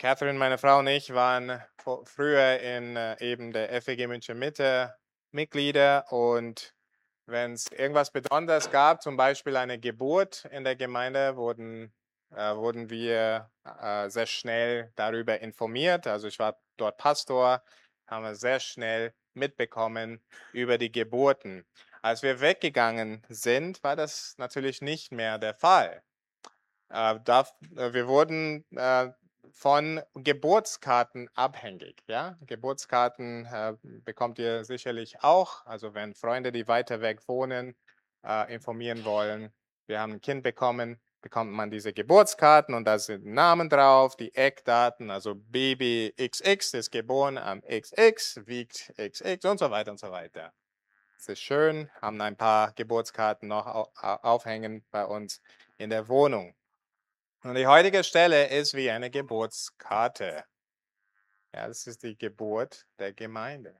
Catherine, meine Frau und ich waren früher in eben der FEG München Mitte Mitglieder, und wenn es irgendwas Besonderes gab, zum Beispiel eine Geburt in der Gemeinde, wurden wir sehr schnell darüber informiert. Also ich war dort Pastor, haben wir sehr schnell mitbekommen über die Geburten. Als wir weggegangen sind, war das natürlich nicht mehr der Fall. Wir wurden von Geburtskarten abhängig. Ja? Geburtskarten bekommt ihr sicherlich auch. Also wenn Freunde, die weiter weg wohnen, informieren wollen, wir haben ein Kind bekommen, bekommt man diese Geburtskarten, und da sind Namen drauf, die Eckdaten, also Baby XX ist geboren am XX, wiegt XX und so weiter und so weiter. Das ist schön, haben ein paar Geburtskarten noch aufhängen bei uns in der Wohnung. Und die heutige Stelle ist wie eine Geburtskarte. Ja, das ist die Geburt der Gemeinde.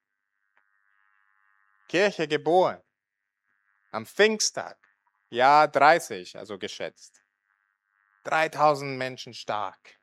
Kirche geboren am Pfingsttag, Jahr 30, also geschätzt. 3000 Menschen stark.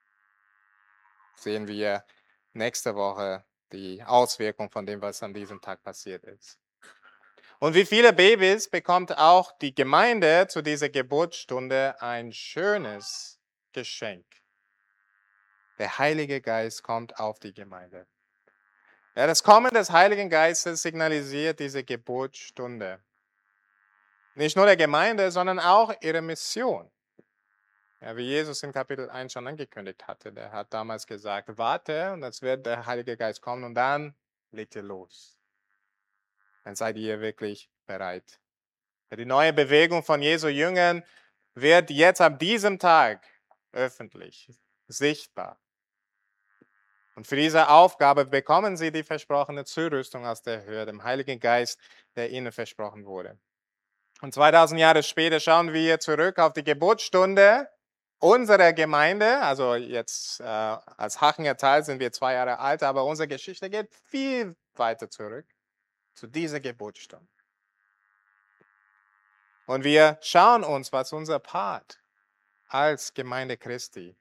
Sehen wir nächste Woche die Auswirkung von dem, was an diesem Tag passiert ist. Und wie viele Babys bekommt auch die Gemeinde zu dieser Geburtsstunde ein schönes Geschenk. Der Heilige Geist kommt auf die Gemeinde. Ja, das Kommen des Heiligen Geistes signalisiert diese Geburtsstunde. Nicht nur der Gemeinde, sondern auch ihre Mission. Ja, wie Jesus in Kapitel 1 schon angekündigt hatte. Der hat damals gesagt, warte, und jetzt wird der Heilige Geist kommen, und dann legt ihr los. Dann seid ihr wirklich bereit. Ja, die neue Bewegung von Jesu Jüngern wird jetzt ab diesem Tag öffentlich sichtbar. Und für diese Aufgabe bekommen sie die versprochene Zurüstung aus der Höhe, dem Heiligen Geist, der ihnen versprochen wurde. Und 2000 Jahre später schauen wir zurück auf die Geburtsstunde unserer Gemeinde. Also jetzt als Hachinger Teil sind wir 2 Jahre alt, aber unsere Geschichte geht viel weiter zurück zu dieser Geburtsstunde. Und wir schauen uns, was unser Part als Gemeinde Christi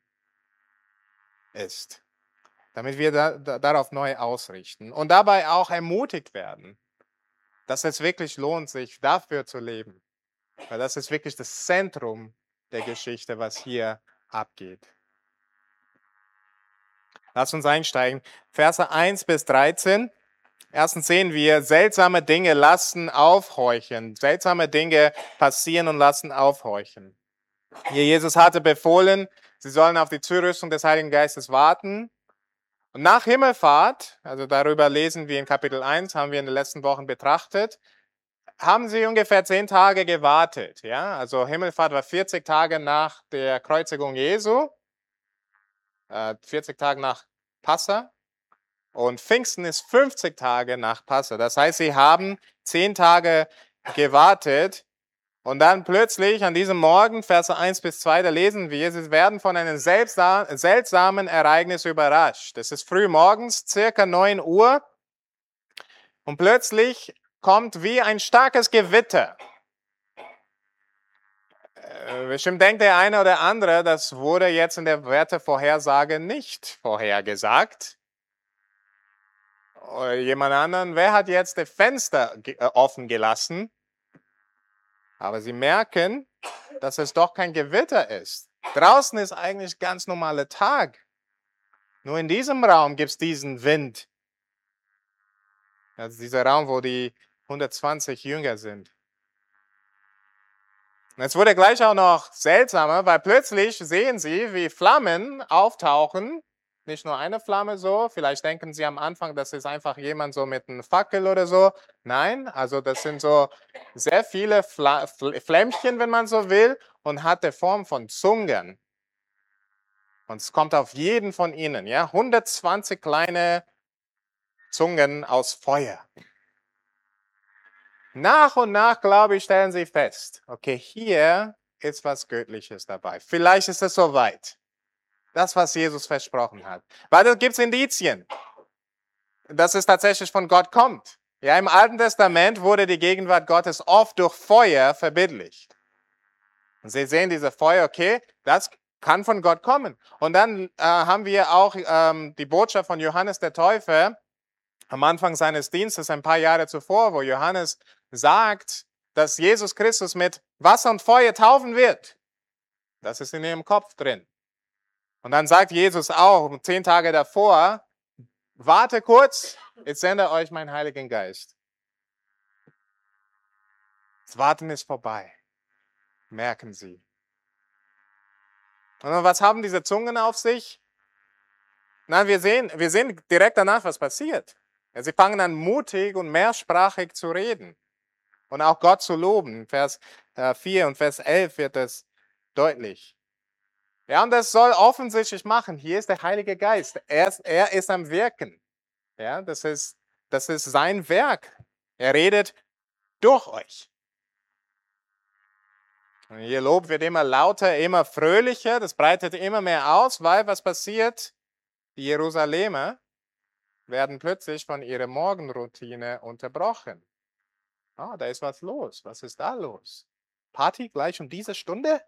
ist, damit wir darauf neu ausrichten und dabei auch ermutigt werden, dass es wirklich lohnt, sich dafür zu leben. Weil das ist wirklich das Zentrum der Geschichte, was hier abgeht. Lass uns einsteigen. Verse 1 bis 13. Erstens sehen wir, seltsame Dinge lassen aufhorchen. Seltsame Dinge passieren und lassen aufhorchen. Hier Jesus hatte befohlen, sie sollen auf die Zurüstung des Heiligen Geistes warten. Und nach Himmelfahrt, also darüber lesen wir in Kapitel 1, haben wir in den letzten Wochen betrachtet, haben sie ungefähr 10 Tage gewartet. Ja? Also Himmelfahrt war 40 Tage nach der Kreuzigung Jesu, 40 Tage nach Passa, und Pfingsten ist 50 Tage nach Passa. Das heißt, sie haben 10 Tage gewartet, und dann plötzlich an diesem Morgen, Verse 1 bis 2, da lesen wir, sie werden von einem seltsamen Ereignis überrascht. Es ist früh morgens, circa 9 Uhr, und plötzlich kommt wie ein starkes Gewitter. Bestimmt denkt der eine oder andere, das wurde jetzt in der Wettervorhersage nicht vorhergesagt. Oder jemand anderen, wer hat jetzt das Fenster offen gelassen? Aber sie merken, dass es doch kein Gewitter ist. Draußen ist eigentlich ganz normaler Tag. Nur in diesem Raum gibt es diesen Wind. Also dieser Raum, wo die 120 Jünger sind. Und es wurde gleich auch noch seltsamer, weil plötzlich sehen sie, wie Flammen auftauchen. Nicht nur eine Flamme so, vielleicht denken sie am Anfang, das ist einfach jemand so mit einem Fackel oder so. Nein, also das sind so sehr viele Flämmchen, wenn man so will, und hat die Form von Zungen. Und es kommt auf jeden von ihnen, ja, 120 kleine Zungen aus Feuer. Nach und nach, glaube ich, stellen sie fest, okay, hier ist was Göttliches dabei. Vielleicht ist es soweit. Das, was Jesus versprochen hat. Weil da gibt es Indizien, dass es tatsächlich von Gott kommt. Ja, im Alten Testament wurde die Gegenwart Gottes oft durch Feuer verbildlicht. Und Sie sehen diese Feuer, okay, das Kann von Gott kommen. Und dann haben wir auch die Botschaft von Johannes der Täufer am Anfang seines Dienstes, ein paar Jahre zuvor, wo Johannes sagt, dass Jesus Christus mit Wasser und Feuer taufen wird. Das ist in ihrem Kopf drin. Und dann sagt Jesus auch 10 Tage davor, warte kurz, ich sende euch meinen Heiligen Geist. Das Warten ist vorbei. Merken Sie. Und was haben diese Zungen auf sich? Na, wir sehen direkt danach, was passiert. Ja, sie fangen an, mutig und mehrsprachig zu reden und auch Gott zu loben. Vers 4 und Vers 11 wird das deutlich. Ja, und das soll offensichtlich machen. Hier ist der Heilige Geist. Er ist am Wirken. Ja, das ist sein Werk. Er redet durch euch. Und ihr Lob wird immer lauter, immer fröhlicher. Das breitet immer mehr aus, weil was passiert? Die Jerusalemer werden plötzlich von ihrer Morgenroutine unterbrochen. Ah, da ist was los. Was ist da los? Party gleich um diese Stunde?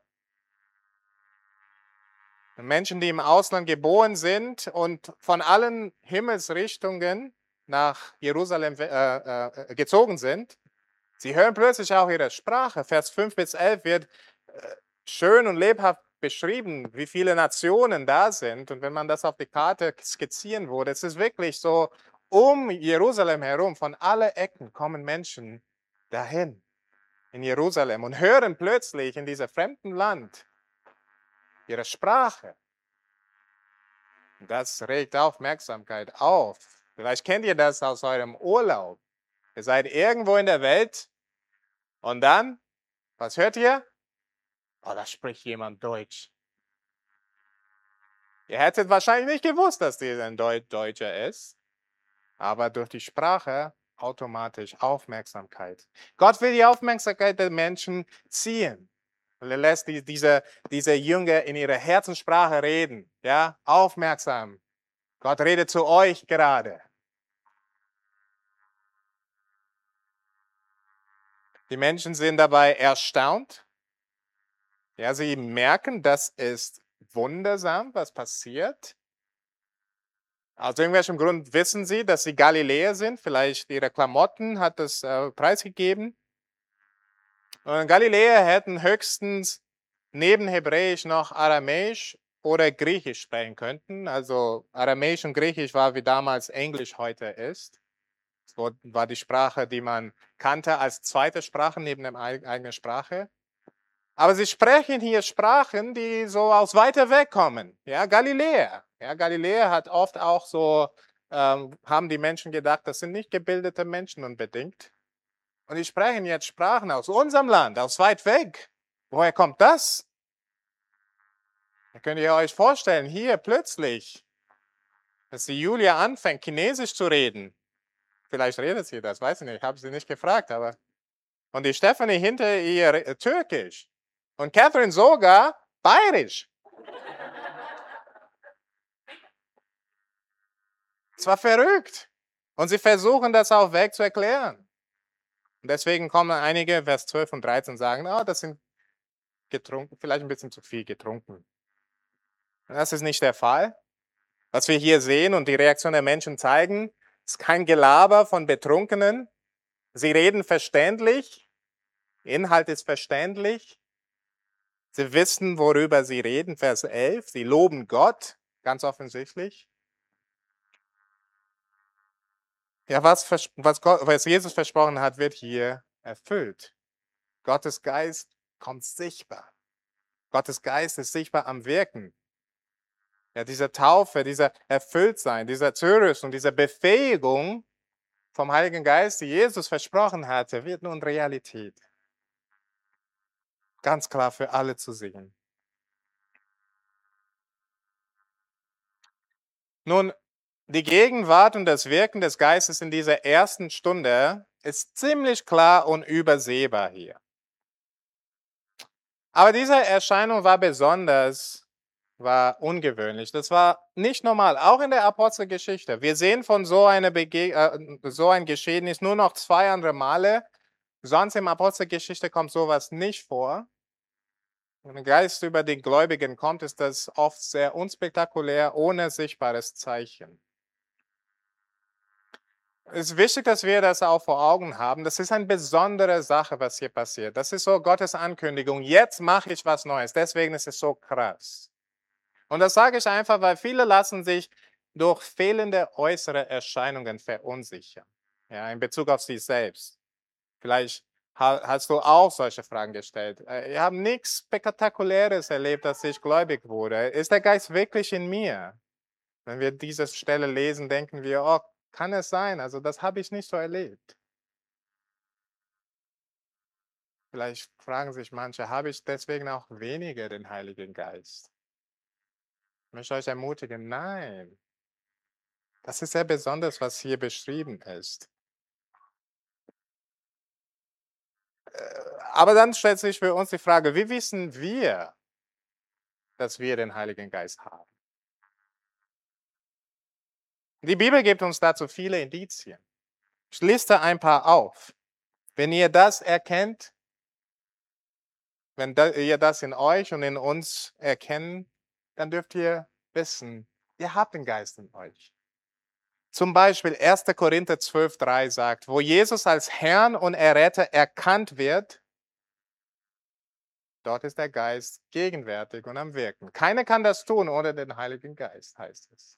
Menschen, die im Ausland geboren sind und von allen Himmelsrichtungen nach Jerusalem gezogen sind, sie hören plötzlich auch ihre Sprache. Vers 5 bis 11 wird schön und lebhaft beschrieben, wie viele Nationen da sind. Und wenn man das auf die Karte skizzieren würde, es ist wirklich so, um Jerusalem herum, von allen Ecken kommen Menschen dahin in Jerusalem und hören plötzlich in diesem fremden Land ihre Sprache. Das regt Aufmerksamkeit auf. Vielleicht kennt ihr das aus eurem Urlaub. Ihr seid irgendwo in der Welt und dann, was hört ihr? Oh, da spricht jemand Deutsch. Ihr hättet wahrscheinlich nicht gewusst, dass dieser ein Deutscher ist, aber durch die Sprache automatisch Aufmerksamkeit. Gott will die Aufmerksamkeit der Menschen ziehen. Und er lässt diese Jünger in ihrer Herzenssprache reden. Ja, aufmerksam. Gott redet zu euch gerade. Die Menschen sind dabei erstaunt. Ja, sie merken, das ist wundersam, was passiert. Aus irgendwelchem Grund wissen sie, dass sie Galiläer sind. Vielleicht ihre Klamotten hat das preisgegeben. Und Galiläer hätten höchstens neben Hebräisch noch Aramäisch oder Griechisch sprechen könnten. Also Aramäisch und Griechisch war, wie damals Englisch heute ist. Das war die Sprache, die man kannte als zweite Sprache neben der eigenen Sprache. Aber sie sprechen hier Sprachen, die so aus weiter weg kommen. Ja, Galiläer. Ja, Galiläer hat oft auch so, haben die Menschen gedacht, das sind nicht gebildete Menschen unbedingt. Und die sprechen jetzt Sprachen aus unserem Land, aus weit weg. Woher kommt das? Da könnt ihr euch vorstellen, hier plötzlich, dass die Julia anfängt, Chinesisch zu reden. Vielleicht redet sie das, weiß ich nicht, ich habe sie nicht gefragt, aber. Und die Stephanie hinter ihr Türkisch. Und Catherine sogar Bayerisch. Es war verrückt. Und sie versuchen das auch weg zu erklären. Und deswegen kommen einige, Vers 12 und 13, sagen, oh, das sind getrunken, vielleicht ein bisschen zu viel getrunken. Und das ist nicht der Fall. Was wir hier sehen und die Reaktion der Menschen zeigen, ist kein Gelaber von Betrunkenen. Sie reden verständlich. Inhalt ist verständlich. Sie wissen, worüber sie reden. Vers 11. Sie loben Gott, ganz offensichtlich. Ja, was Jesus versprochen hat, wird hier erfüllt. Gottes Geist kommt sichtbar. Gottes Geist ist sichtbar am Wirken. Ja, diese Taufe, dieser Erfülltsein, dieser Zurüstung, diese Befähigung vom Heiligen Geist, die Jesus versprochen hatte, wird nun Realität. Ganz klar für alle zu sehen. Nun, die Gegenwart und das Wirken des Geistes in dieser ersten Stunde ist ziemlich klar und übersehbar hier. Aber diese Erscheinung war ungewöhnlich. Das war nicht normal, auch in der Apostelgeschichte. Wir sehen von so ein Geschehnis nur noch 2 andere Male. Sonst im Apostelgeschichte kommt sowas nicht vor. Wenn ein Geist über die Gläubigen kommt, ist das oft sehr unspektakulär, ohne sichtbares Zeichen. Es ist wichtig, dass wir das auch vor Augen haben. Das ist eine besondere Sache, was hier passiert. Das ist so Gottes Ankündigung. Jetzt mache ich was Neues. Deswegen ist es so krass. Und das sage ich einfach, weil viele lassen sich durch fehlende äußere Erscheinungen verunsichern. Ja, in Bezug auf sich selbst. Vielleicht hast du auch solche Fragen gestellt. Ich habe nichts Spektakuläres erlebt, dass ich gläubig wurde. Ist der Geist wirklich in mir? Wenn wir diese Stelle lesen, denken wir, oh, kann es sein? Also das habe ich nicht so erlebt. Vielleicht fragen sich manche, habe ich deswegen auch weniger den Heiligen Geist? Ich möchte euch ermutigen, nein. Das ist sehr besonders, was hier beschrieben ist. Aber dann stellt sich für uns die Frage, wie wissen wir, dass wir den Heiligen Geist haben? Die Bibel gibt uns dazu viele Indizien. Ich liste ein paar auf. Wenn ihr das erkennt, wenn ihr das in euch und in uns erkennen, dann dürft ihr wissen, ihr habt den Geist in euch. Zum Beispiel 1. Korinther 12,3 sagt, wo Jesus als Herrn und Erretter erkannt wird, dort ist der Geist gegenwärtig und am Wirken. Keiner kann das tun ohne den Heiligen Geist, heißt es.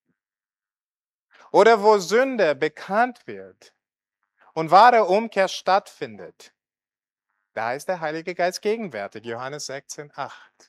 Oder wo Sünde bekannt wird und wahre Umkehr stattfindet, da ist der Heilige Geist gegenwärtig, Johannes 16,8.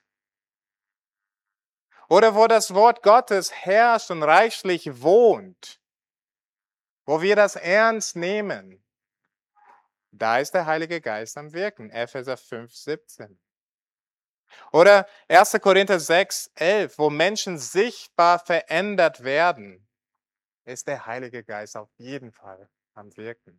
Oder wo das Wort Gottes herrscht und reichlich wohnt, wo wir das ernst nehmen, da ist der Heilige Geist am Wirken, Epheser 5,17. Oder 1. Korinther 6,11, wo Menschen sichtbar verändert werden, ist der Heilige Geist auf jeden Fall am Wirken.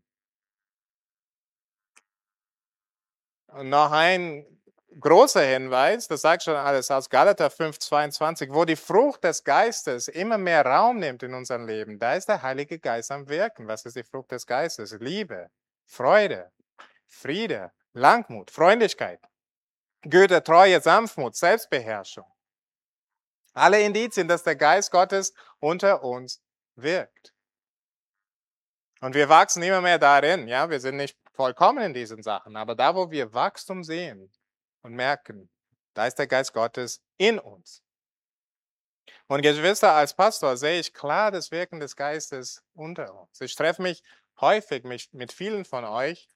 Und noch ein großer Hinweis, das sagt schon alles aus Galater 5,22, wo die Frucht des Geistes immer mehr Raum nimmt in unserem Leben, da ist der Heilige Geist am Wirken. Was ist die Frucht des Geistes? Liebe, Freude, Friede, Langmut, Freundlichkeit, Güte, Treue, Sanftmut, Selbstbeherrschung. Alle Indizien, dass der Geist Gottes unter uns wirkt. Und wir wachsen immer mehr darin. Ja, wir sind nicht vollkommen in diesen Sachen, aber da, wo wir Wachstum sehen und merken, da ist der Geist Gottes in uns. Und Geschwister, als Pastor sehe ich klar das Wirken des Geistes unter uns. Ich treffe mich häufig mit vielen von euch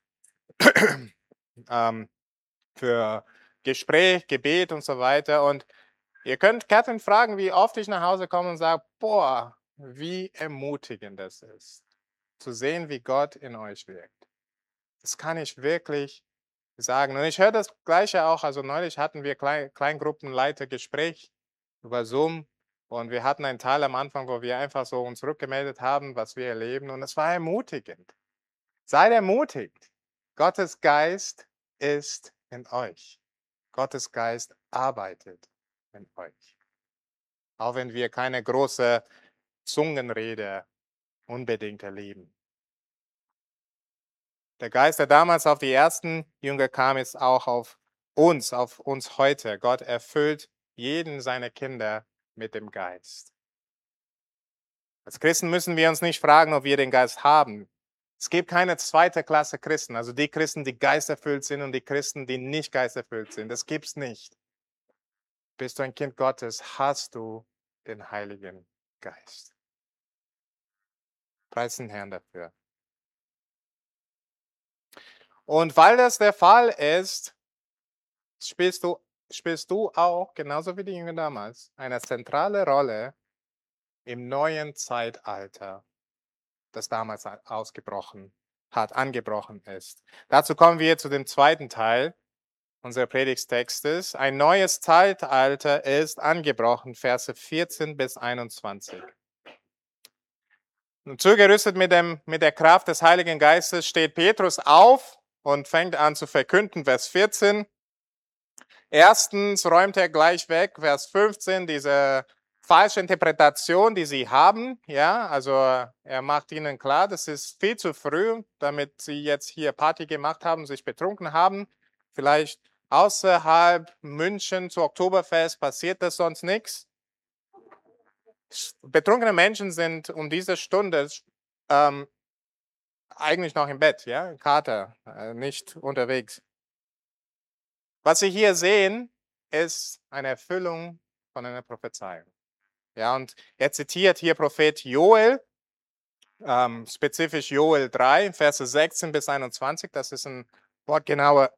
für Gespräch, Gebet und so weiter. Und ihr könnt Catherine fragen, wie oft ich nach Hause komme und sage, boah, wie ermutigend das ist, zu sehen, wie Gott in euch wirkt. Das kann ich wirklich sagen. Und ich höre das Gleiche auch. Also neulich hatten wir Kleingruppenleitergespräch über Zoom und wir hatten einen Teil am Anfang, wo wir einfach so uns rückgemeldet haben, was wir erleben. Und es war ermutigend. Seid ermutigt. Gottes Geist ist in euch. Gottes Geist arbeitet in euch. Auch wenn wir keine große Zungenrede unbedingt erleben. Der Geist, der damals auf die ersten Jünger kam, ist auch auf uns heute. Gott erfüllt jeden seiner Kinder mit dem Geist. Als Christen müssen wir uns nicht fragen, ob wir den Geist haben. Es gibt keine zweite Klasse Christen, also die Christen, die geisterfüllt sind und die Christen, die nicht geisterfüllt sind. Das gibt es nicht. Bist du ein Kind Gottes, hast du den Heiligen Geist. Preis den Herrn dafür. Und weil das der Fall ist, spielst du auch, genauso wie die Jünger damals, eine zentrale Rolle im neuen Zeitalter, das damals angebrochen ist. Dazu kommen wir zu dem zweiten Teil unseres Predigtextes. Ein neues Zeitalter ist angebrochen, Verse 14 bis 21. Und zugerüstet mit der Kraft des Heiligen Geistes steht Petrus auf und fängt an zu verkünden, Vers 14. Erstens räumt er gleich weg, Vers 15, diese falsche Interpretation, die sie haben. Ja, also er macht ihnen klar, das ist viel zu früh, damit sie jetzt hier Party gemacht haben, sich betrunken haben. Vielleicht Außerhalb München zu Oktoberfest passiert das sonst nichts. Betrunkene Menschen sind um diese Stunde eigentlich noch im Bett, ja, Kater, nicht unterwegs. Was Sie hier sehen, ist eine Erfüllung von einer Prophezeiung. Ja, und er zitiert hier Prophet Joel, spezifisch Joel 3, Verse 16 bis 21. Das ist ein wortgenauer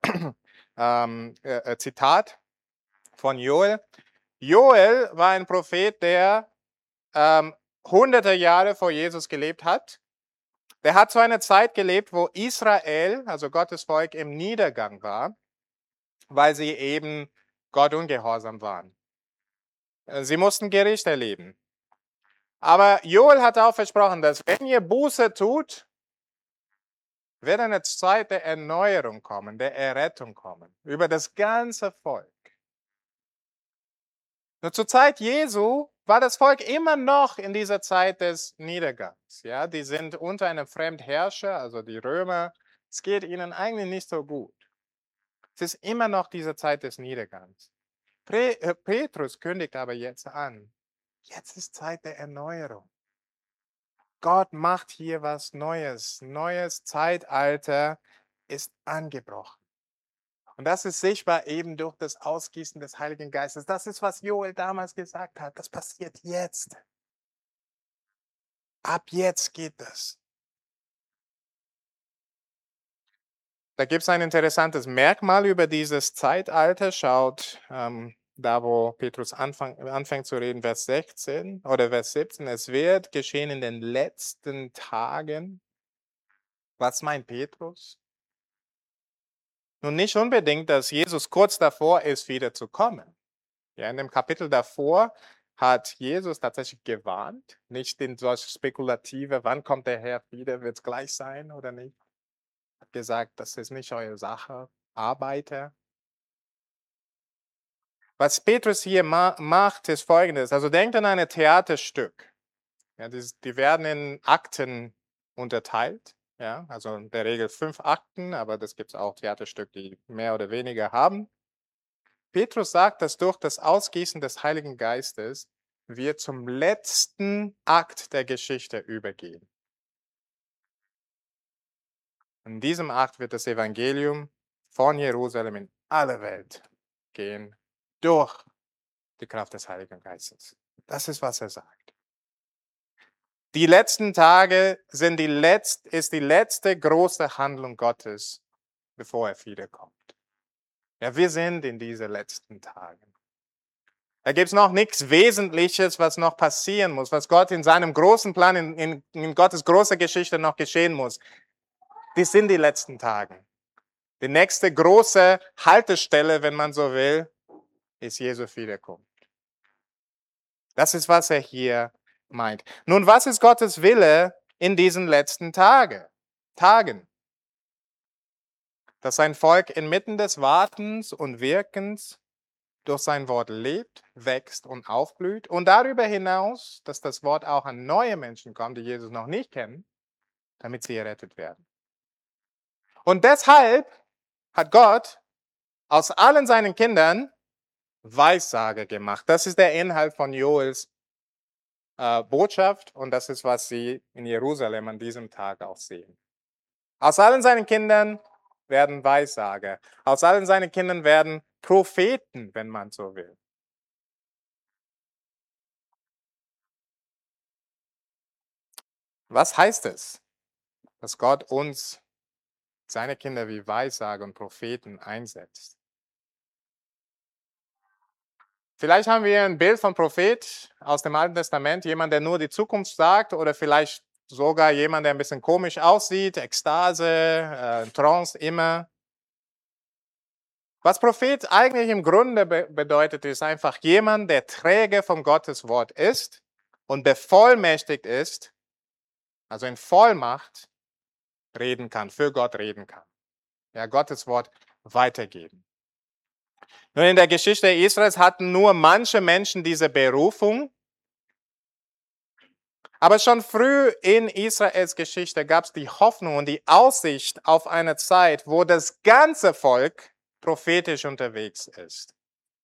Zitat von Joel. Joel war ein Prophet, der hunderte Jahre vor Jesus gelebt hat. Der hat zu einer Zeit gelebt, wo Israel, also Gottes Volk, im Niedergang war, weil sie eben Gott ungehorsam waren. Sie mussten Gericht erleben. Aber Joel hat auch versprochen, dass wenn ihr Buße tut, wird eine Zeit der Erneuerung kommen, der Errettung kommen, über das ganze Volk. Nur zur Zeit Jesu war das Volk immer noch in dieser Zeit des Niedergangs. Ja, die sind unter einem Fremdherrscher, also die Römer. Es geht ihnen eigentlich nicht so gut. Es ist immer noch diese Zeit des Niedergangs. Petrus kündigt aber jetzt an, jetzt ist Zeit der Erneuerung. Gott macht hier was Neues. Neues Zeitalter ist angebrochen. Und das ist sichtbar eben durch das Ausgießen des Heiligen Geistes. Das ist, was Joel damals gesagt hat. Das passiert jetzt. Ab jetzt geht es. Da gibt es ein interessantes Merkmal über dieses Zeitalter. Schaut, da wo Petrus anfängt zu reden, Vers 16 oder Vers 17. Es wird geschehen in den letzten Tagen. Was meint Petrus? Nun nicht unbedingt, dass Jesus kurz davor ist, wieder zu kommen. Ja, in dem Kapitel davor hat Jesus tatsächlich gewarnt, nicht in solche spekulative, wann kommt der Herr wieder, wird es gleich sein oder nicht. Er hat gesagt, das ist nicht eure Sache, Arbeiter. Was Petrus hier macht, ist Folgendes. Also denkt an ein Theaterstück. Ja, die werden in Akten unterteilt. Ja, also in der Regel 5 Akten, aber das gibt es auch Theaterstücke, die mehr oder weniger haben. Petrus sagt, dass durch das Ausgießen des Heiligen Geistes wir zum letzten Akt der Geschichte übergehen. In diesem Akt wird das Evangelium von Jerusalem in alle Welt gehen, durch die Kraft des Heiligen Geistes. Das ist, was er sagt. Die letzten Tage ist die letzte große Handlung Gottes, bevor er wiederkommt. Ja, wir sind in diesen letzten Tagen. Da gibt es noch nichts Wesentliches, was noch passieren muss, was Gott in seinem großen Plan, in Gottes großer Geschichte noch geschehen muss. Das sind die letzten Tage. Die nächste große Haltestelle, wenn man so will, ist Jesu Wiederkunft. Das ist, was er hier meint. Nun, was ist Gottes Wille in diesen letzten Tagen? Dass sein Volk inmitten des Wartens und Wirkens durch sein Wort lebt, wächst und aufblüht. Und darüber hinaus, dass das Wort auch an neue Menschen kommt, die Jesus noch nicht kennen, damit sie errettet werden. Und deshalb hat Gott aus allen seinen Kindern Weissager gemacht. Das ist der Inhalt von Joels Botschaft und das ist, was sie in Jerusalem an diesem Tag auch sehen. Aus allen seinen Kindern werden Weissager. Aus allen seinen Kindern werden Propheten, wenn man so will. Was heißt es, dass Gott uns, seine Kinder wie Weissager und Propheten einsetzt? Vielleicht haben wir ein Bild vom Prophet aus dem Alten Testament, jemand, der nur die Zukunft sagt oder vielleicht sogar jemand, der ein bisschen komisch aussieht, Ekstase, Trance immer. Was Prophet eigentlich im Grunde bedeutet, ist einfach jemand, der Träger von Gottes Wort ist und bevollmächtigt ist, also in Vollmacht reden kann, für Gott reden kann. Ja, Gottes Wort weitergeben. Nun, in der Geschichte Israels hatten nur manche Menschen diese Berufung. Aber schon früh in Israels Geschichte gab es die Hoffnung und die Aussicht auf eine Zeit, wo das ganze Volk prophetisch unterwegs ist.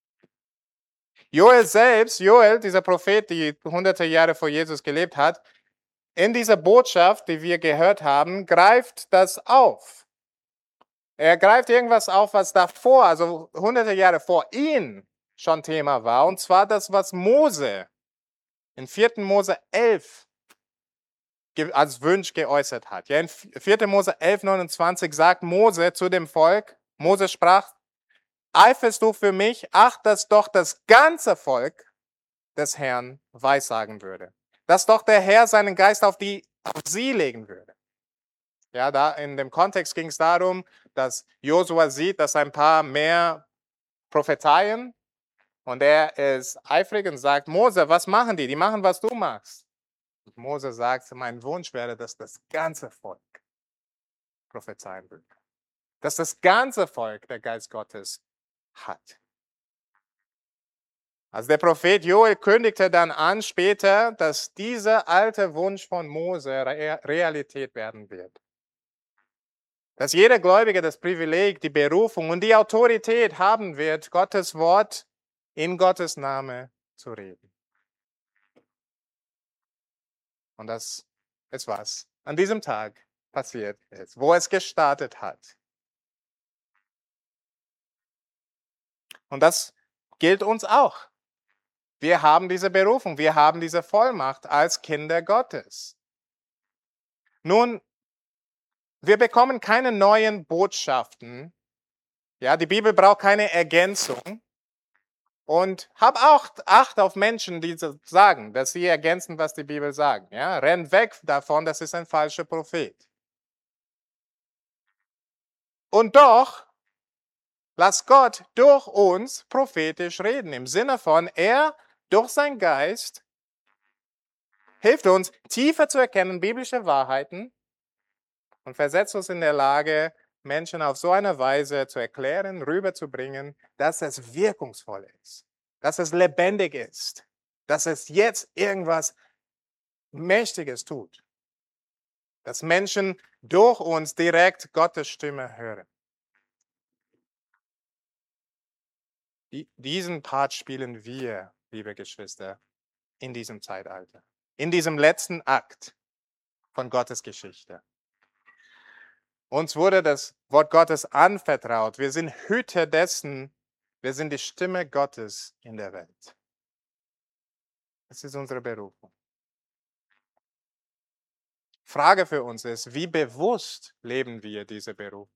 Joel, dieser Prophet, der hunderte Jahre vor Jesus gelebt hat, in dieser Botschaft, die wir gehört haben, greift das auf. Er greift irgendwas auf, was davor, also hunderte Jahre vor ihm schon Thema war, und zwar das, was Mose in 4. Mose 11 als Wunsch geäußert hat. Ja, in 4. Mose 11, 29 sagt Mose zu dem Volk, Mose sprach, eiferst du für mich, ach, dass doch das ganze Volk des Herrn weissagen würde. Dass doch der Herr seinen Geist auf sie legen würde. Ja, da in dem Kontext ging es darum, dass Josua sieht, dass ein paar mehr prophezeien und er ist eifrig und sagt, Mose, was machen die? Die machen, was du machst. Und Mose sagt, mein Wunsch wäre, dass das ganze Volk prophezeien würde. Dass das ganze Volk der Geist Gottes hat. Also der Prophet Joel kündigte dann an später, dass dieser alte Wunsch von Mose Realität werden wird. Dass jeder Gläubige das Privileg, die Berufung und die Autorität haben wird, Gottes Wort in Gottes Name zu reden. Und das ist was an diesem Tag passiert ist, wo es gestartet hat. Und das gilt uns auch. Wir haben diese Berufung, wir haben diese Vollmacht als Kinder Gottes. Nun, wir bekommen keine neuen Botschaften. Ja, die Bibel braucht keine Ergänzung. Und hab auch Acht auf Menschen, die sagen, dass sie ergänzen, was die Bibel sagt. Ja, renn weg davon, das ist ein falscher Prophet. Und doch, lass Gott durch uns prophetisch reden. Im Sinne von, er durch seinen Geist hilft uns, tiefer zu erkennen, biblische Wahrheiten und versetzt uns in der Lage, Menschen auf so eine Weise zu erklären, rüberzubringen, dass es wirkungsvoll ist, dass es lebendig ist, dass es jetzt irgendwas Mächtiges tut, dass Menschen durch uns direkt Gottes Stimme hören. Diesen Part spielen wir, liebe Geschwister, in diesem Zeitalter, in diesem letzten Akt von Gottes Geschichte. Uns wurde das Wort Gottes anvertraut. Wir sind Hüter dessen. Wir sind die Stimme Gottes in der Welt. Das ist unsere Berufung. Frage für uns ist, wie bewusst leben wir diese Berufung?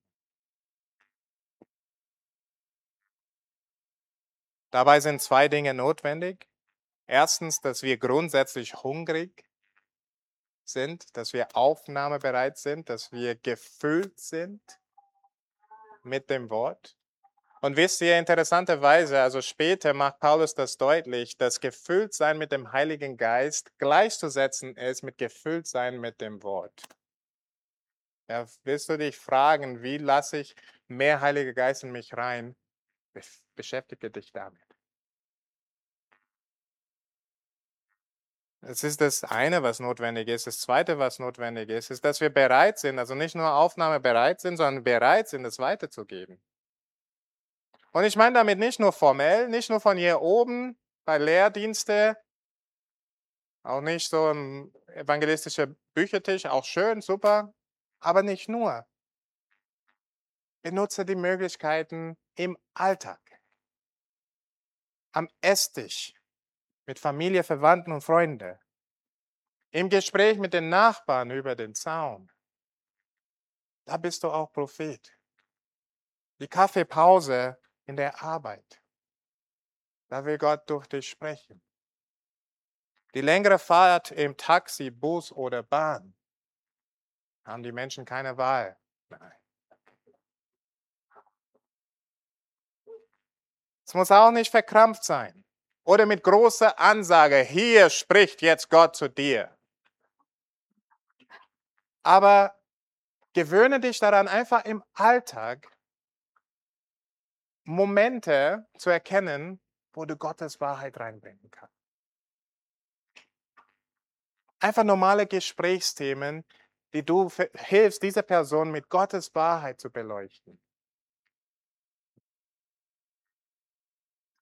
Dabei sind zwei Dinge notwendig. Erstens, dass wir grundsätzlich hungrig sind, dass wir aufnahmebereit sind, dass wir gefüllt sind mit dem Wort. Und wisst ihr, interessanterweise, also später macht Paulus das deutlich, dass Gefülltsein mit dem Heiligen Geist gleichzusetzen ist mit Gefülltsein mit dem Wort. Ja, willst du dich fragen, wie lasse ich mehr Heiliger Geist in mich rein? Beschäftige dich damit. Das ist das eine, was notwendig ist. Das zweite, was notwendig ist, dass wir bereit sind, also nicht nur aufnahmebereit sind, sondern bereit sind, es weiterzugeben. Und ich meine damit nicht nur formell, nicht nur von hier oben bei Lehrdienste, auch nicht so ein evangelistischer Büchertisch, auch schön, super, aber nicht nur. Benutze die Möglichkeiten im Alltag, am Esstisch, mit Familie, Verwandten und Freunden, im Gespräch mit den Nachbarn über den Zaun. Da bist du auch Prophet. Die Kaffeepause in der Arbeit. Da will Gott durch dich sprechen. Die längere Fahrt im Taxi, Bus oder Bahn. Haben die Menschen keine Wahl. Nein. Es muss auch nicht verkrampft sein. Oder mit großer Ansage, hier spricht jetzt Gott zu dir. Aber gewöhne dich daran, einfach im Alltag Momente zu erkennen, wo du Gottes Wahrheit reinbringen kannst. Einfach normale Gesprächsthemen, die du hilfst, diese Person mit Gottes Wahrheit zu beleuchten.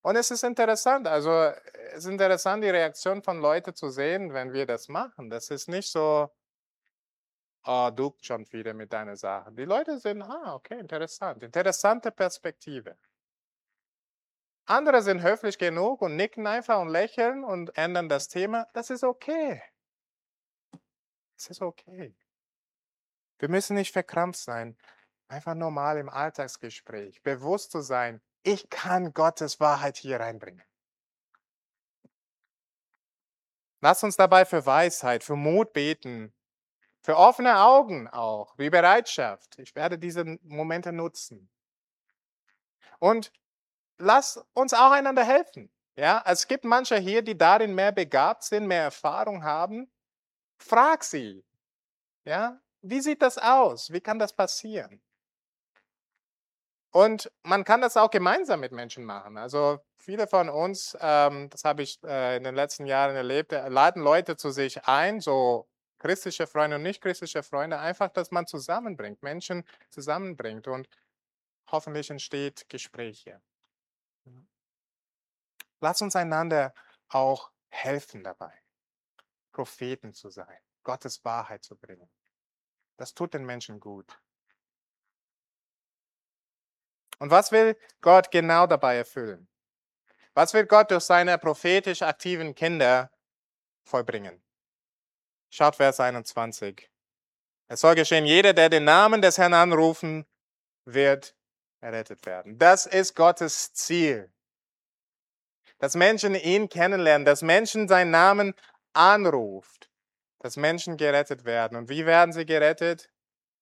Und es ist interessant, also es ist interessant, die Reaktion von Leuten zu sehen, wenn wir das machen. Das ist nicht so, oh, du schon wieder mit deiner Sache. Die Leute sind, okay, interessant. Interessante Perspektive. Andere sind höflich genug und nicken einfach und lächeln und ändern das Thema. Das ist okay. Das ist okay. Wir müssen nicht verkrampft sein. Einfach normal im Alltagsgespräch. Bewusst zu sein, ich kann Gottes Wahrheit hier reinbringen. Lass uns dabei für Weisheit, für Mut beten, für offene Augen auch, wie Bereitschaft. Ich werde diese Momente nutzen. Und lass uns auch einander helfen. Ja, es gibt manche hier, die darin mehr begabt sind, mehr Erfahrung haben. Frag sie. Ja, wie sieht das aus? Wie kann das passieren? Und man kann das auch gemeinsam mit Menschen machen. Also viele von uns, das habe ich in den letzten Jahren erlebt, laden Leute zu sich ein, so christliche Freunde und nicht christliche Freunde, einfach, dass man zusammenbringt, Menschen zusammenbringt und hoffentlich entsteht Gespräche. Lass uns einander auch helfen dabei, Propheten zu sein, Gottes Wahrheit zu bringen. Das tut den Menschen gut. Und was will Gott genau dabei erfüllen? Was will Gott durch seine prophetisch aktiven Kinder vollbringen? Schaut Vers 21. Es soll geschehen, jeder, der den Namen des Herrn anrufen, wird errettet werden. Das ist Gottes Ziel. Dass Menschen ihn kennenlernen, dass Menschen seinen Namen anruft, dass Menschen gerettet werden. Und wie werden sie gerettet?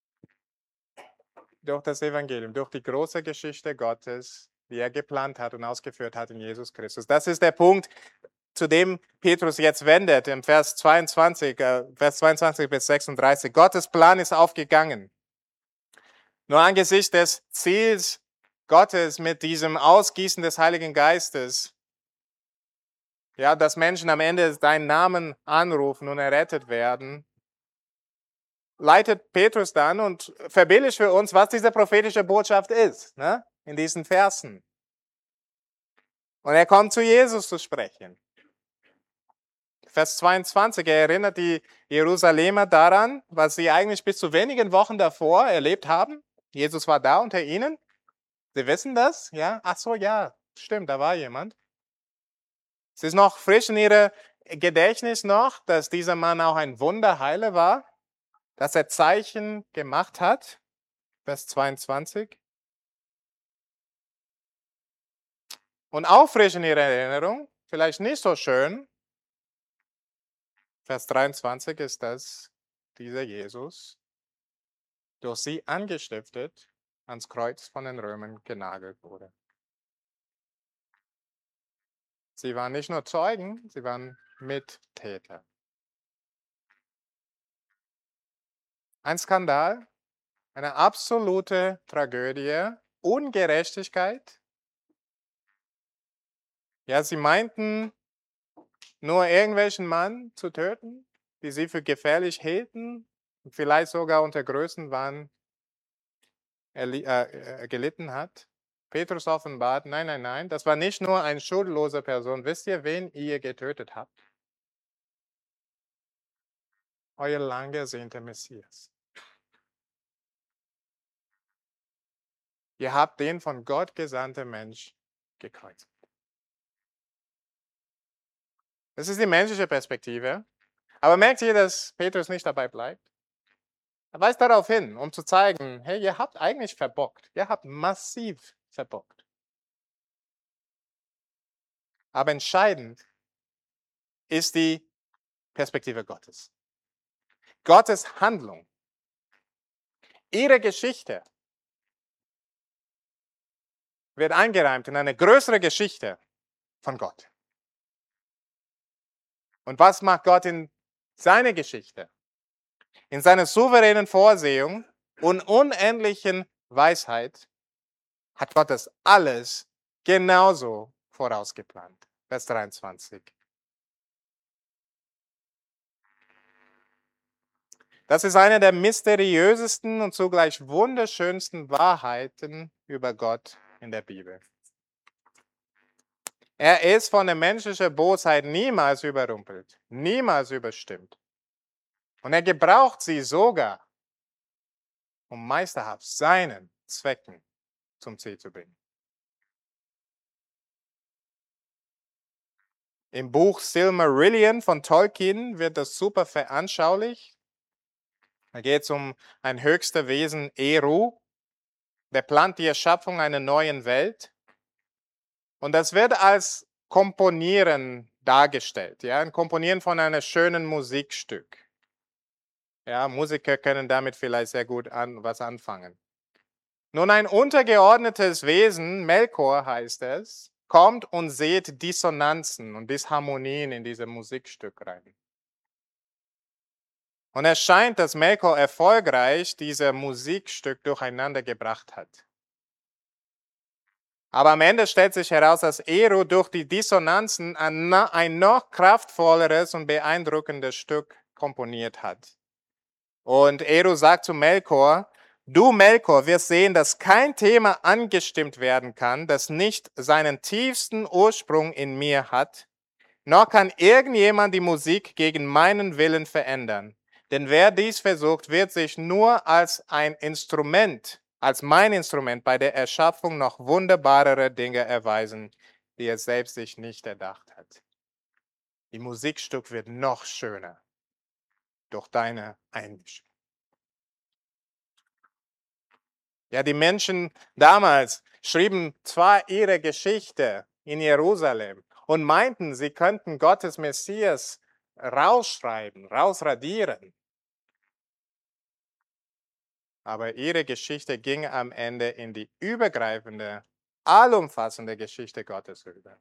Durch das Evangelium, durch die große Geschichte Gottes, die er geplant hat und ausgeführt hat in Jesus Christus. Das ist der Punkt, zu dem Petrus jetzt wendet, im Vers 22 bis 36. Gottes Plan ist aufgegangen. Nur angesichts des Ziels Gottes mit diesem Ausgießen des Heiligen Geistes, ja, dass Menschen am Ende seinen Namen anrufen und errettet werden, leitet Petrus dann und verbildlicht für uns, was diese prophetische Botschaft ist, ne? In diesen Versen. Und er kommt zu Jesus zu sprechen. Vers 22, er erinnert die Jerusalemer daran, was sie eigentlich bis zu wenigen Wochen davor erlebt haben. Jesus war da unter ihnen. Sie wissen das, ja? Ach so, ja, stimmt, da war jemand. Es ist noch frisch in ihrem Gedächtnis noch, dass dieser Mann auch ein Wunderheiler war, dass er Zeichen gemacht hat. Vers 22. Und auch frisch in ihrer Erinnerung, vielleicht nicht so schön, Vers 23 ist das, dieser Jesus, durch sie angestiftet, ans Kreuz von den Römern genagelt wurde. Sie waren nicht nur Zeugen, sie waren Mittäter. Ein Skandal, eine absolute Tragödie, Ungerechtigkeit. Ja, sie meinten, nur irgendwelchen Mann zu töten, die sie für gefährlich hielten, vielleicht sogar unter Größenwahn gelitten hat. Petrus offenbart, nein, nein, nein, das war nicht nur eine schuldlose Person. Wisst ihr, wen ihr getötet habt? Euer lang ersehnter Messias. Ihr habt den von Gott gesandten Mensch gekreuzigt. Das ist die menschliche Perspektive. Aber merkt ihr, dass Petrus nicht dabei bleibt? Er weist darauf hin, um zu zeigen, hey, ihr habt eigentlich verbockt. Ihr habt massiv verbockt. Aber entscheidend ist die Perspektive Gottes. Gottes Handlung. Ihre Geschichte wird eingereimt in eine größere Geschichte von Gott. Und was macht Gott in seiner Geschichte? In seiner souveränen Vorsehung und unendlichen Weisheit hat Gott das alles genauso vorausgeplant. Vers 23. Das ist eine der mysteriösesten und zugleich wunderschönsten Wahrheiten über Gott in der Bibel. Er ist von der menschlichen Bosheit niemals überrumpelt, niemals überstimmt. Und er gebraucht sie sogar, um meisterhaft seinen Zwecken zum Ziel zu bringen. Im Buch Silmarillion von Tolkien wird das super veranschaulicht. Da geht es um ein höchster Wesen, Eru, der plant die Erschaffung einer neuen Welt. Und das wird als Komponieren dargestellt, ja, ein Komponieren von einem schönen Musikstück. Ja, Musiker können damit vielleicht sehr gut was anfangen. Nun, ein untergeordnetes Wesen, Melkor heißt es, kommt und sieht Dissonanzen und Disharmonien in diesem Musikstück rein. Und es scheint, dass Melkor erfolgreich dieses Musikstück durcheinander gebracht hat. Aber am Ende stellt sich heraus, dass Eru durch die Dissonanzen ein noch kraftvolleres und beeindruckendes Stück komponiert hat. Und Eru sagt zu Melkor, du Melkor wirst sehen, dass kein Thema angestimmt werden kann, das nicht seinen tiefsten Ursprung in mir hat, noch kann irgendjemand die Musik gegen meinen Willen verändern. Denn wer dies versucht, wird sich nur als ein Instrument, als mein Instrument bei der Erschaffung noch wunderbarere Dinge erweisen, die er selbst sich nicht erdacht hat. Die Musikstück wird noch schöner durch deine Einmischung. Ja, die Menschen damals schrieben zwar ihre Geschichte in Jerusalem und meinten, sie könnten Gottes Messias rausschreiben, rausradieren. Aber ihre Geschichte ging am Ende in die übergreifende, allumfassende Geschichte Gottes über.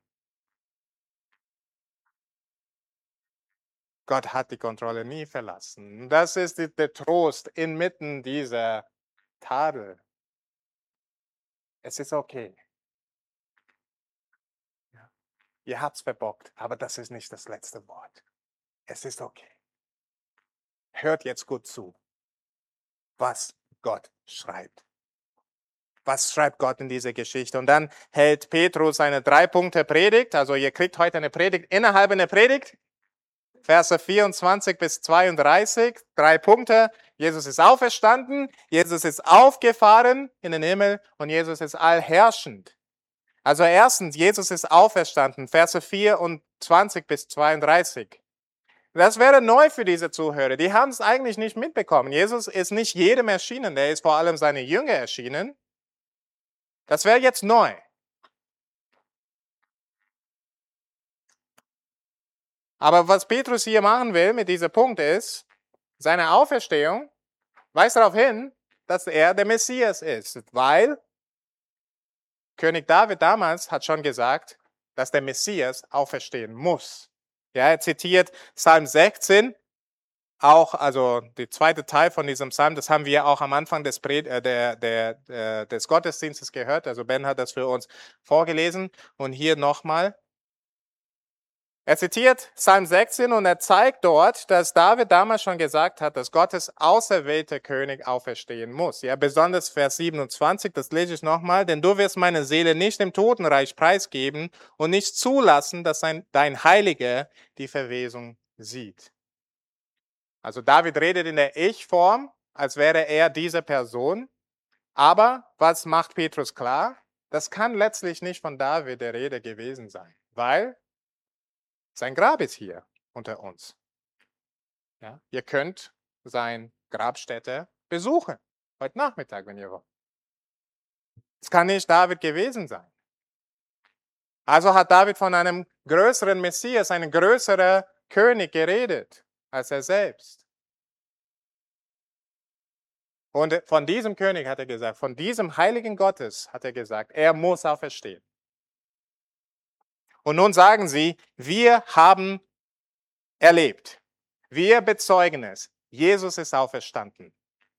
Gott hat die Kontrolle nie verlassen. Das ist der Trost inmitten dieser Tadel. Es ist okay. Ja. Ihr habt es verbockt, aber das ist nicht das letzte Wort. Es ist okay. Hört jetzt gut zu, was Gott schreibt. Was schreibt Gott in dieser Geschichte? Und dann hält Petrus eine 3-Punkte-Predigt. Also ihr kriegt heute eine Predigt innerhalb einer Predigt. Verse 24 bis 32, 3 Punkte. Jesus ist auferstanden, Jesus ist aufgefahren in den Himmel und Jesus ist allherrschend. Also erstens, Jesus ist auferstanden, Verse 24 bis 32. Das wäre neu für diese Zuhörer. Die haben es eigentlich nicht mitbekommen. Jesus ist nicht jedem erschienen, der ist vor allem seine Jünger erschienen. Das wäre jetzt neu. Aber was Petrus hier machen will mit diesem Punkt ist, seine Auferstehung weist darauf hin, dass er der Messias ist, weil König David damals hat schon gesagt, dass der Messias auferstehen muss. Ja, er zitiert Psalm 16, auch, also der zweite Teil von diesem Psalm, das haben wir auch am Anfang des Gottesdienstes gehört. Also Ben hat das für uns vorgelesen und hier nochmal. Er zitiert Psalm 16 und er zeigt dort, dass David damals schon gesagt hat, dass Gottes auserwählter König auferstehen muss. Ja, besonders Vers 27, das lese ich nochmal. Denn du wirst meine Seele nicht im Totenreich preisgeben und nicht zulassen, dass dein Heiliger die Verwesung sieht. Also David redet in der Ich-Form, als wäre er diese Person. Aber was macht Petrus klar? Das kann letztlich nicht von David der Rede gewesen sein, weil sein Grab ist hier unter uns. Ja, ihr könnt seine Grabstätte besuchen, heute Nachmittag, wenn ihr wollt. Es kann nicht David gewesen sein. Also hat David von einem größeren Messias, einem größeren König geredet als er selbst. Und von diesem König hat er gesagt, von diesem Heiligen Gottes hat er gesagt, er muss auferstehen. Und nun sagen sie, wir haben erlebt. Wir bezeugen es. Jesus ist auferstanden.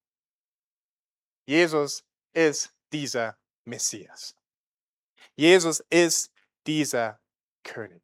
Jesus ist dieser Messias. Jesus ist dieser König.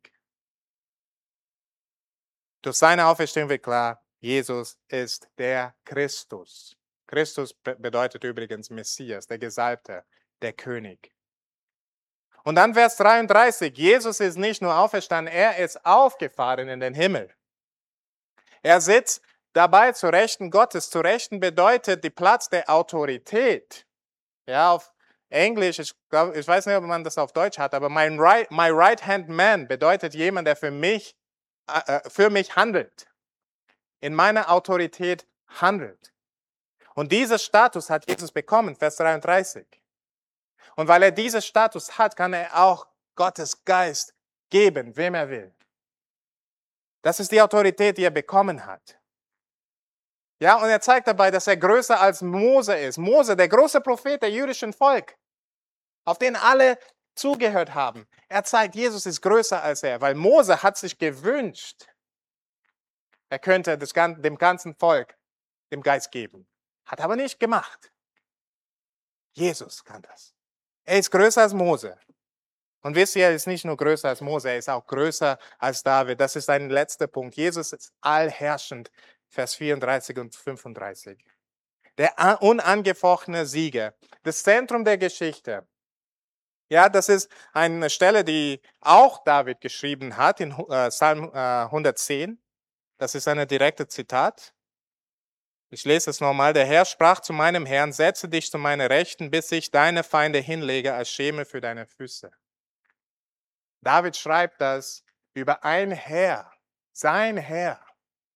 Durch seine Auferstehung wird klar, Jesus ist der Christus. Christus bedeutet übrigens Messias, der Gesalbte, der König. Und dann Vers 33, Jesus ist nicht nur auferstanden, er ist aufgefahren in den Himmel. Er sitzt dabei zu Rechten Gottes. Zu Rechten bedeutet die Platz der Autorität. Ja, auf Englisch, ich weiß nicht, ob man das auf Deutsch hat, aber my right hand man bedeutet jemand, der für mich handelt. In meiner Autorität handelt. Und diesen Status hat Jesus bekommen, Vers 33. Und weil er diesen Status hat, kann er auch Gottes Geist geben, wem er will. Das ist die Autorität, die er bekommen hat. Ja, und er zeigt dabei, dass er größer als Mose ist. Mose, der große Prophet der jüdischen Volk, auf den alle zugehört haben. Er zeigt, Jesus ist größer als er, weil Mose hat sich gewünscht, er könnte dem ganzen Volk den Geist geben. Hat aber nicht gemacht. Jesus kann das. Er ist größer als Mose. Und wisst ihr, er ist nicht nur größer als Mose, er ist auch größer als David. Das ist ein letzter Punkt. Jesus ist allherrschend, Vers 34 und 35. Der unangefochtene Sieger, das Zentrum der Geschichte. Ja, das ist eine Stelle, die auch David geschrieben hat in Psalm 110. Das ist ein direktes Zitat. Ich lese es nochmal. Der Herr sprach zu meinem Herrn, setze dich zu meiner Rechten, bis ich deine Feinde hinlege als Schemel für deine Füße. David schreibt das über ein Herr, sein Herr.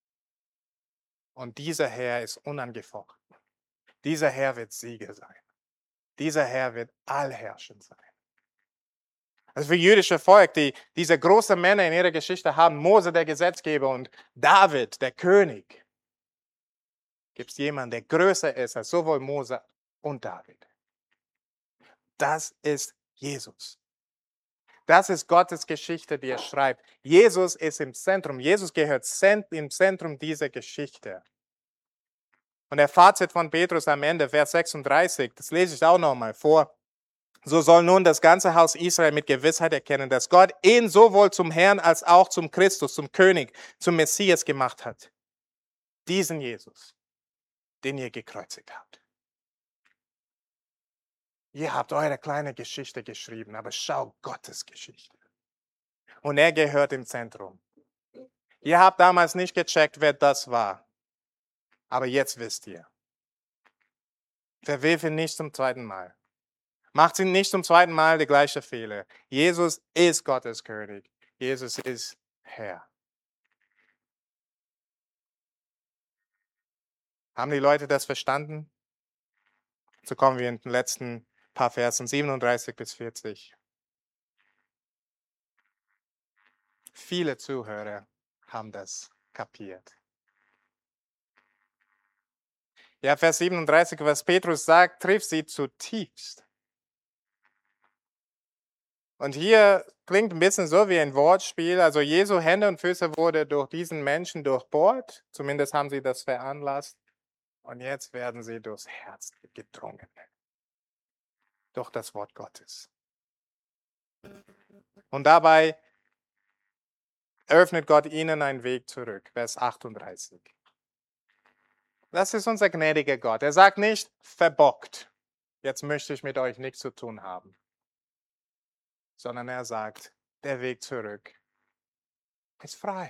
Und dieser Herr ist unangefochten. Dieser Herr wird Sieger sein. Dieser Herr wird allherrschend sein. Also für jüdische Volk, die diese großen Männer in ihrer Geschichte haben, Mose der Gesetzgeber und David der König, gibt es jemanden, der größer ist als sowohl Mose und David. Das ist Jesus. Das ist Gottes Geschichte, die er schreibt. Jesus ist im Zentrum. Jesus gehört im Zentrum dieser Geschichte. Und der Fazit von Petrus am Ende, Vers 36, das lese ich auch nochmal vor. So soll nun das ganze Haus Israel mit Gewissheit erkennen, dass Gott ihn sowohl zum Herrn als auch zum Christus, zum König, zum Messias gemacht hat. Diesen Jesus, den ihr gekreuzigt habt. Ihr habt eure kleine Geschichte geschrieben, aber schau Gottes Geschichte. Und er gehört im Zentrum. Ihr habt damals nicht gecheckt, wer das war. Aber jetzt wisst ihr. Verwirf ihn nicht zum zweiten Mal. Macht ihn nicht zum zweiten Mal die gleiche Fehler. Jesus ist Gottes König. Jesus ist Herr. Haben die Leute das verstanden? So kommen wir in den letzten paar Versen, 37 bis 40. Viele Zuhörer haben das kapiert. Ja, Vers 37, was Petrus sagt, trifft sie zutiefst. Und hier klingt ein bisschen so wie ein Wortspiel. Also Jesu Hände und Füße wurde durch diesen Menschen durchbohrt. Zumindest haben sie das veranlasst. Und jetzt werden sie durchs Herz gedrungen. Durch das Wort Gottes. Und dabei öffnet Gott ihnen einen Weg zurück. Vers 38. Das ist unser gnädiger Gott. Er sagt nicht, verbockt. Jetzt möchte ich mit euch nichts zu tun haben. Sondern er sagt, der Weg zurück ist frei.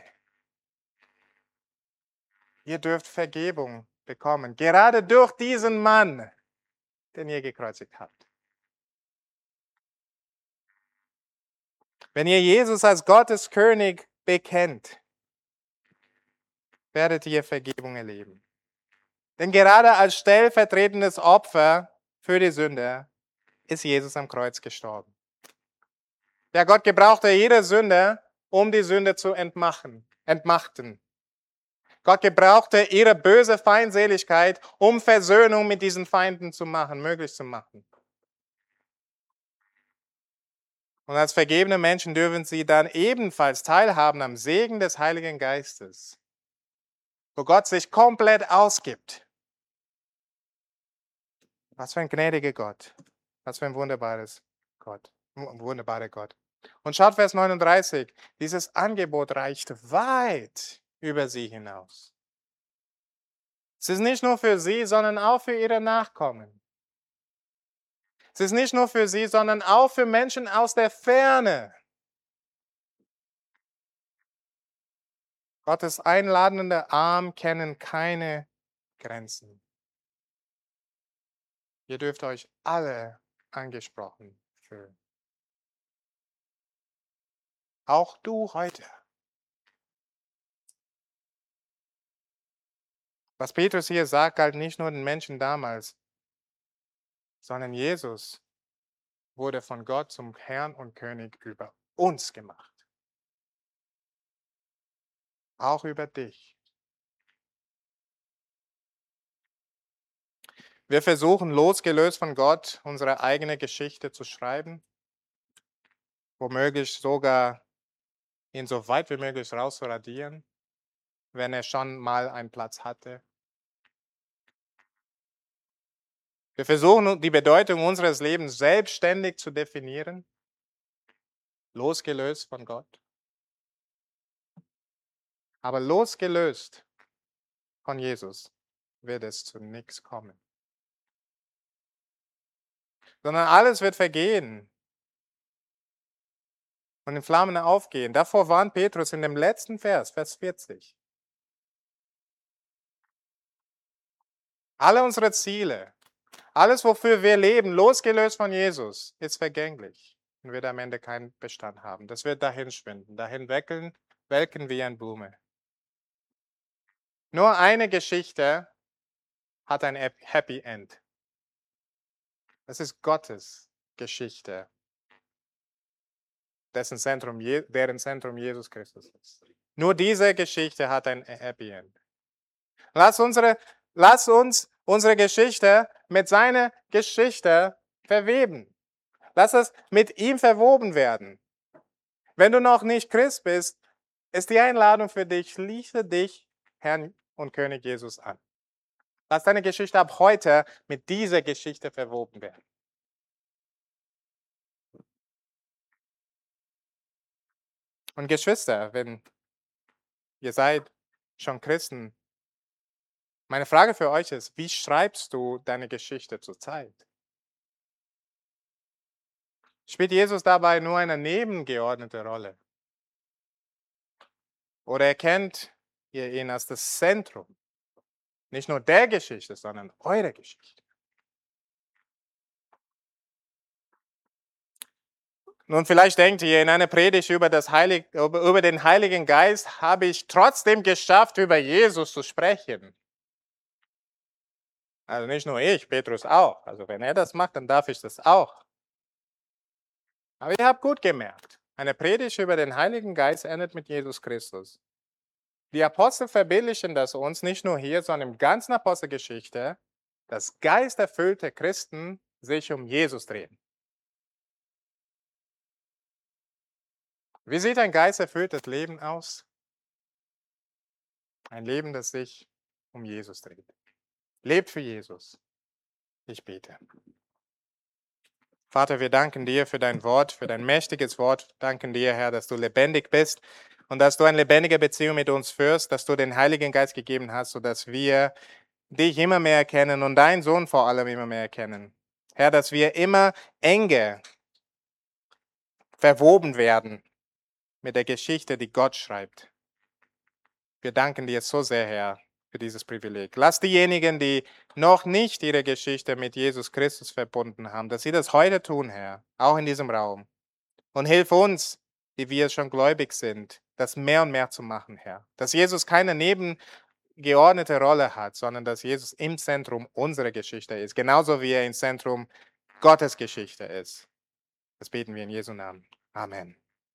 Ihr dürft Vergebung bekommen, gerade durch diesen Mann, den ihr gekreuzigt habt. Wenn ihr Jesus als Gottes König bekennt, werdet ihr Vergebung erleben. Denn gerade als stellvertretendes Opfer für die Sünde ist Jesus am Kreuz gestorben. Ja, Gott gebrauchte jede Sünde, um die Sünde zu entmachten. Gott gebrauchte ihre böse Feindseligkeit, um Versöhnung mit diesen Feinden möglich zu machen. Und als vergebene Menschen dürfen sie dann ebenfalls teilhaben am Segen des Heiligen Geistes, wo Gott sich komplett ausgibt. Was für ein gnädiger Gott. Was für ein wunderbarer Gott. Und schaut Vers 39. Dieses Angebot reicht weit über sie hinaus. Es ist nicht nur für sie, sondern auch für ihre Nachkommen. Es ist nicht nur für sie, sondern auch für Menschen aus der Ferne. Gottes einladende Arm kennen keine Grenzen. Ihr dürft euch alle angesprochen fühlen. Auch du heute. Was Petrus hier sagt, galt nicht nur den Menschen damals, sondern Jesus wurde von Gott zum Herrn und König über uns gemacht. Auch über dich. Wir versuchen, losgelöst von Gott, unsere eigene Geschichte zu schreiben, womöglich sogar ihn so weit wie möglich rauszuradieren, wenn er schon mal einen Platz hatte. Wir versuchen, die Bedeutung unseres Lebens selbstständig zu definieren, losgelöst von Gott. Aber losgelöst von Jesus wird es zu nichts kommen. Sondern alles wird vergehen und in Flammen aufgehen. Davor warnt Petrus in dem letzten Vers, Vers 40. Alle unsere Ziele, alles, wofür wir leben, losgelöst von Jesus, ist vergänglich und wird am Ende keinen Bestand haben. Das wird dahin schwinden, dahin welken wie eine Blume. Nur eine Geschichte hat ein Happy End. Das ist Gottes Geschichte, deren Zentrum Jesus Christus ist. Nur diese Geschichte hat ein Happy End. Lass uns unsere Geschichte mit seiner Geschichte verweben. Lass es mit ihm verwoben werden. Wenn du noch nicht Christ bist, ist die Einladung für dich, schließe dich Herrn und König Jesus an. Lass deine Geschichte ab heute mit dieser Geschichte verwoben werden. Und Geschwister, wenn ihr seid schon Christen, meine Frage für euch ist, wie schreibst du deine Geschichte zurzeit? Spielt Jesus dabei nur eine nebengeordnete Rolle? Oder erkennt ihr ihn als das Zentrum? Nicht nur der Geschichte, sondern eurer Geschichte. Nun, vielleicht denkt ihr, in einer Predigt über den Heiligen Geist habe ich trotzdem geschafft, über Jesus zu sprechen. Also nicht nur ich, Petrus auch. Also wenn er das macht, dann darf ich das auch. Aber ihr habt gut gemerkt, eine Predigt über den Heiligen Geist endet mit Jesus Christus. Die Apostel verbildlichen das uns nicht nur hier, sondern im ganzen Apostelgeschichte, dass geisterfüllte Christen sich um Jesus drehen. Wie sieht ein geisterfülltes Leben aus? Ein Leben, das sich um Jesus dreht. Lebt für Jesus. Ich bete. Vater, wir danken dir für dein Wort, für dein mächtiges Wort. Danken dir, Herr, dass du lebendig bist und dass du eine lebendige Beziehung mit uns führst, dass du den Heiligen Geist gegeben hast, sodass wir dich immer mehr erkennen und deinen Sohn vor allem immer mehr erkennen. Herr, dass wir immer enger verwoben werden mit der Geschichte, die Gott schreibt. Wir danken dir so sehr, Herr, für dieses Privileg. Lass diejenigen, die noch nicht ihre Geschichte mit Jesus Christus verbunden haben, dass sie das heute tun, Herr, auch in diesem Raum. Und hilf uns, die wir schon gläubig sind, das mehr und mehr zu machen, Herr. Dass Jesus keine nebengeordnete Rolle hat, sondern dass Jesus im Zentrum unserer Geschichte ist, genauso wie er im Zentrum Gottes Geschichte ist. Das beten wir in Jesu Namen. Amen.